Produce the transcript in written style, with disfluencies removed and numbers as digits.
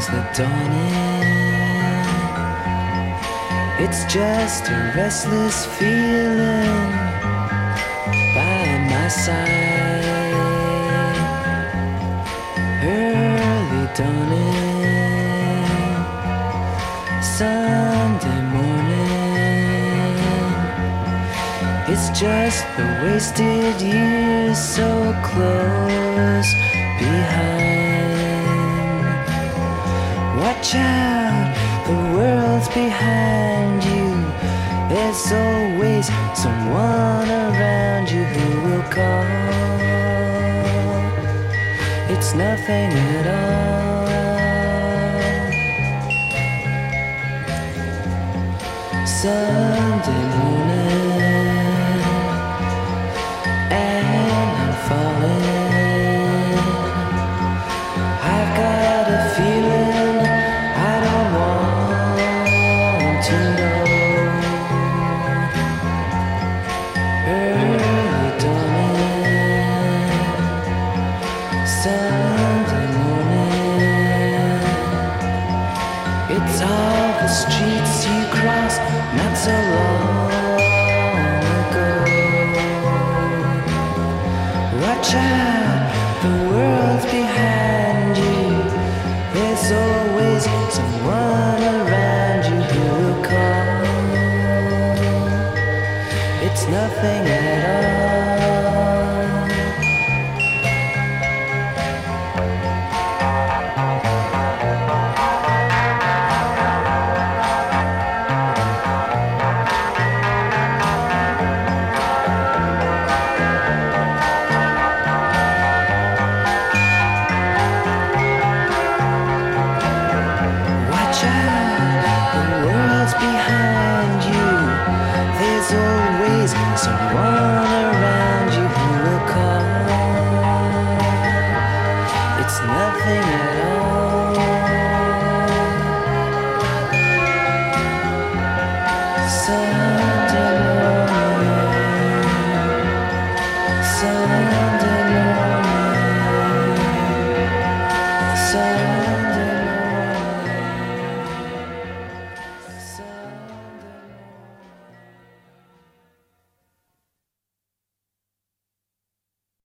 comes the dawning. It's just a restless feeling by my side. Early dawning, Sunday morning. It's just the wasted years so close behind. Watch out, the world's behind you. There's always someone around you who will call. It's nothing at all. Sunday morning, and I'm falling. I've got a feeling I don't want to know. Early dawning, Sunday morning. It's all the streets you crossed not so long ago. Watch out, the world's behind you. There's always someone around you who will call. It's nothing at all. Watch out, the world's behind you. There's always someone around you who will call. It's nothing